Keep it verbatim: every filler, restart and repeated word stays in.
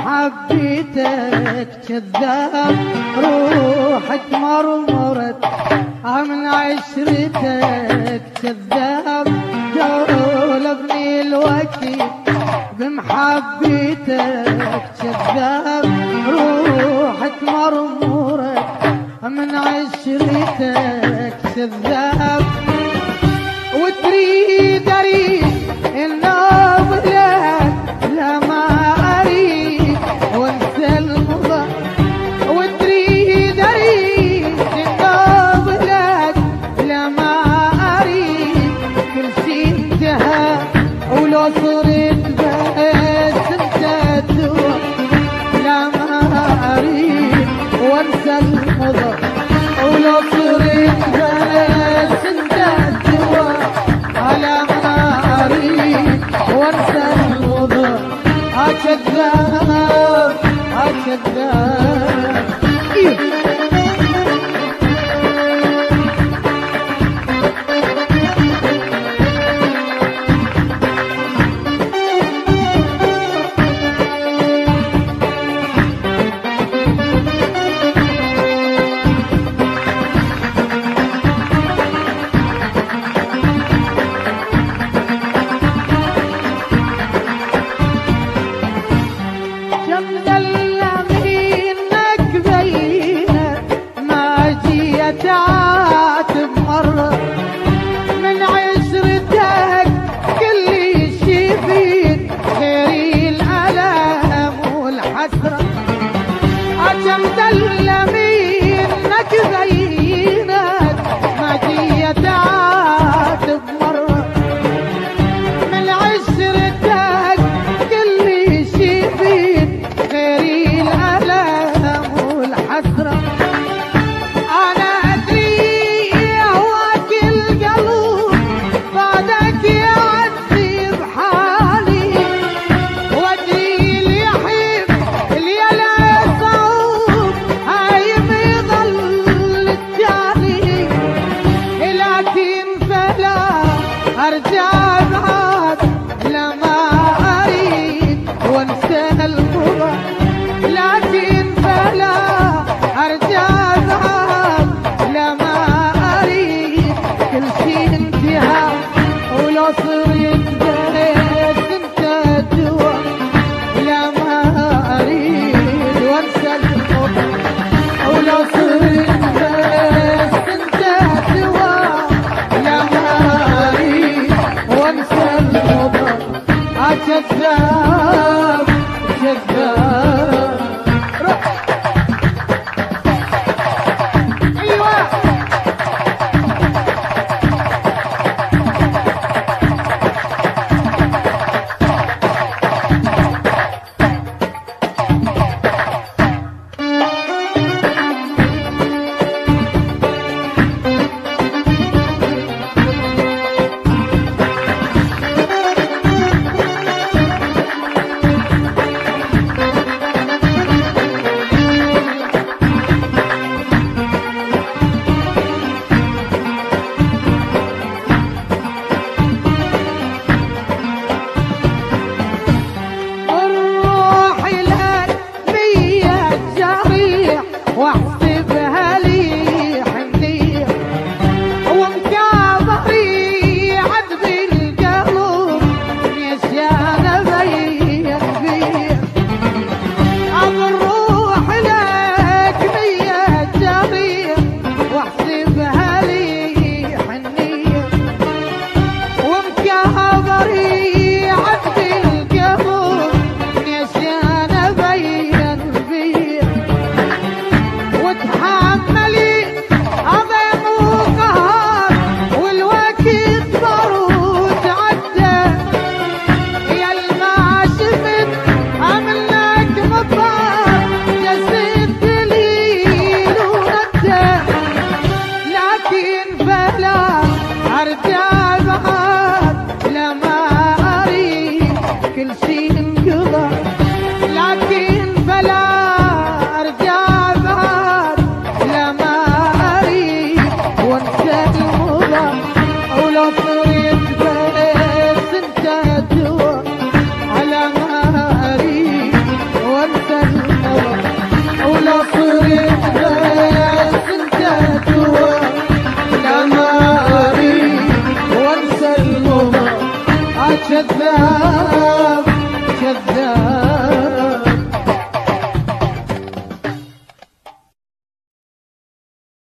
حبيتك كذاب روحك مرمرت من عشرتك كذاب جولبني الوكيل بمحبيتك كذاب روحك مرمرت من عشرتك كذاب وتريد اريد الناظرة لا ما اريد وانسى المضى وتريد اريد الناظرة لا ما اريد كل شي انتهى ولو صرت بس انت الدوا لا ما اريد وانسى المضى ولو صرت بس انت الدوا على ما اريد وانسى المضى هكذاب هكذاب إيه. تعاتب مرة من عشرتك كل شي فيك غيري الألم والحسرة عجم دلمينك زينك ما جي تعاتب مرة من عشرتك كل شي فيك غيري الألم والحسرة ارجع بعد لما اريد وانسى المضى لكن فلا ارجع بعد لما اريد كل شي انتهى ولو صرت بس انت الدوا لما اريد وانسى المضى ولو صرت بس انت الدوا لما وانسى المضى كذاب كذاب